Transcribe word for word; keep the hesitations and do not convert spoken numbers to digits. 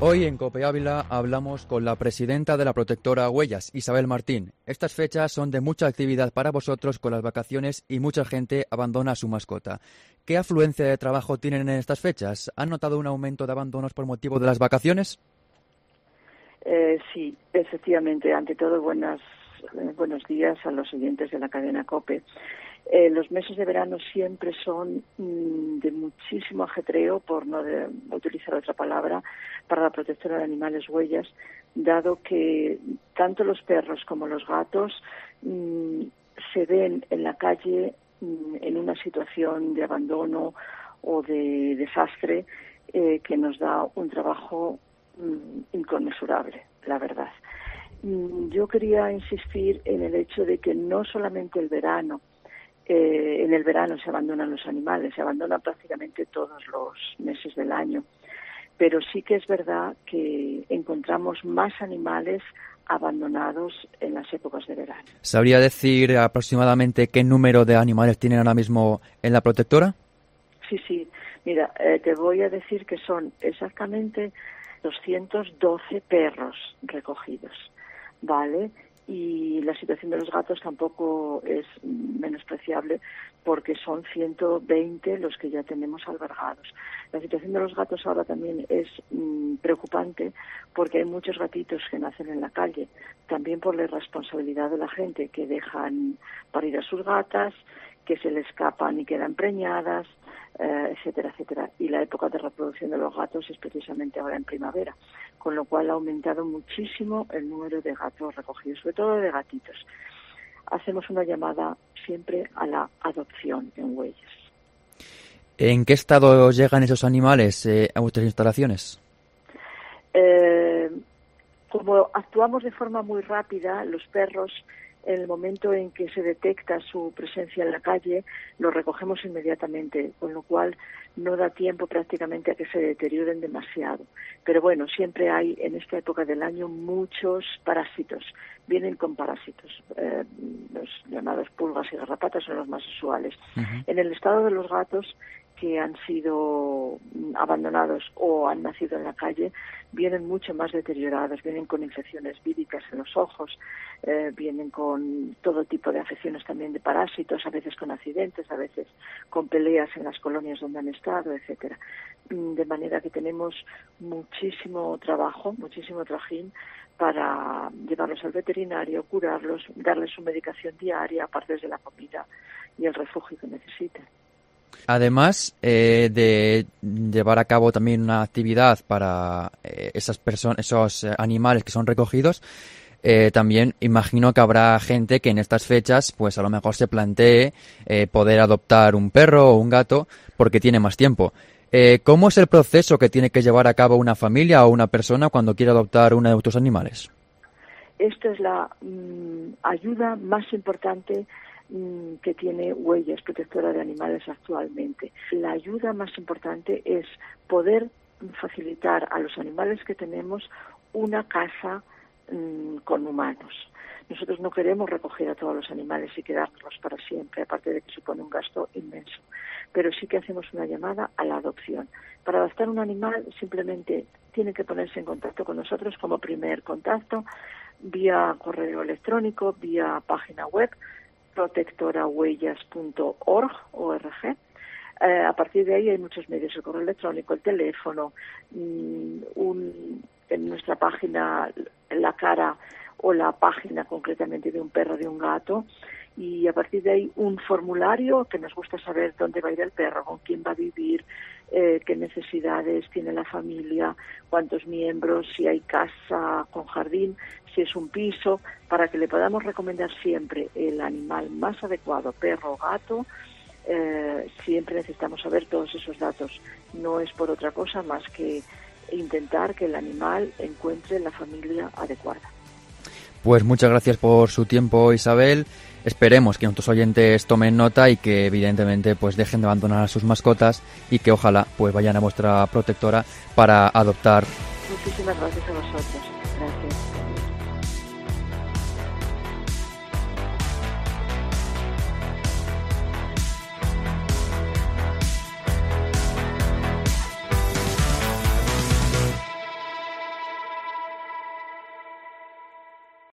Hoy en COPE Ávila hablamos con la presidenta de la protectora Huellas, Isabel Martín. Estas fechas son de mucha actividad para vosotros con las vacaciones y mucha gente abandona a su mascota. ¿Qué afluencia de trabajo tienen en estas fechas? ¿Han notado un aumento de abandonos por motivo de las vacaciones? Eh, sí, efectivamente. Ante todo, buenas, eh, buenos días a los oyentes de la cadena COPE. Eh, los meses de verano siempre son mmm, de muchísimo ajetreo, por no de, utilizar otra palabra, para la protectora de animales Huellas, dado que tanto los perros como los gatos mmm, se ven en la calle mmm, en una situación de abandono o de desastre eh, que nos da un trabajo mmm, inconmensurable, la verdad. Mmm, yo quería insistir en el hecho de que no solamente el verano, Eh, en el verano se abandonan los animales, se abandonan prácticamente todos los meses del año, pero sí que es verdad que encontramos más animales abandonados en las épocas de verano. ¿Sabría decir aproximadamente qué número de animales tienen ahora mismo en la protectora? Sí, sí, mira, eh, te voy a decir que son exactamente doscientos doce perros recogidos, ¿vale? Y la situación de los gatos tampoco es menospreciable porque son ciento veinte los que ya tenemos albergados. La situación de los gatos ahora también es mmm, preocupante porque hay muchos gatitos que nacen en la calle, también por la irresponsabilidad de la gente que dejan parir a sus gatas, que se le escapan y quedan preñadas, eh, etcétera, etcétera. Y la época de reproducción de los gatos es precisamente ahora en primavera, con lo cual ha aumentado muchísimo el número de gatos recogidos, sobre todo de gatitos. Hacemos una llamada siempre a la adopción en Huellas. ¿En qué estado llegan esos animales eh, a vuestras instalaciones? Eh, como actuamos de forma muy rápida, los perros, en el momento en que se detecta su presencia en la calle, lo recogemos inmediatamente, con lo cual no da tiempo prácticamente a que se deterioren demasiado. Pero bueno, siempre hay en esta época del año muchos parásitos, vienen con parásitos, eh, los llamados pulgas y garrapatas son los más usuales. Uh-huh. En el estado de los gatos que han sido abandonados o han nacido en la calle, vienen mucho más deteriorados, vienen con infecciones víricas en los ojos, eh, vienen con todo tipo de afecciones también de parásitos, a veces con accidentes, a veces con peleas en las colonias donde han estado, etcétera. De manera que tenemos muchísimo trabajo, muchísimo trajín para llevarlos al veterinario, curarlos, darles su medicación diaria, aparte de la comida y el refugio que necesitan. Además eh, de llevar a cabo también una actividad para eh, esas personas, esos animales que son recogidos, eh, también imagino que habrá gente que en estas fechas, pues a lo mejor se plantee eh, poder adoptar un perro o un gato porque tiene más tiempo. Eh, ¿Cómo es el proceso que tiene que llevar a cabo una familia o una persona cuando quiere adoptar uno de estos animales? Esta es la mmm, ayuda más importante que tiene Huellas, protectora de animales actualmente. La ayuda más importante es poder facilitar a los animales que tenemos una casa mmm, con humanos. Nosotros no queremos recoger a todos los animales y quedarlos para siempre, aparte de que supone un gasto inmenso. Pero sí que hacemos una llamada a la adopción. Para adoptar un animal simplemente tiene que ponerse en contacto con nosotros como primer contacto, vía correo electrónico, vía página web, protectora huellas punto org. Eh, a partir de ahí hay muchos medios, el correo electrónico, el teléfono, mmm, un, en nuestra página la cara o la página concretamente de un perro, de un gato, y a partir de ahí un formulario que nos gusta saber dónde va a ir el perro, con quién va a vivir, eh, qué necesidades tiene la familia, cuántos miembros, si hay casa con jardín, si es un piso, para que le podamos recomendar siempre el animal más adecuado, perro o gato. Eh, siempre necesitamos saber todos esos datos. No es por otra cosa más que intentar que el animal encuentre la familia adecuada. Pues muchas gracias por su tiempo, Isabel. Esperemos que nuestros oyentes tomen nota y que evidentemente pues dejen de abandonar a sus mascotas y que ojalá pues vayan a vuestra protectora para adoptar. Muchísimas gracias a vosotros. Gracias.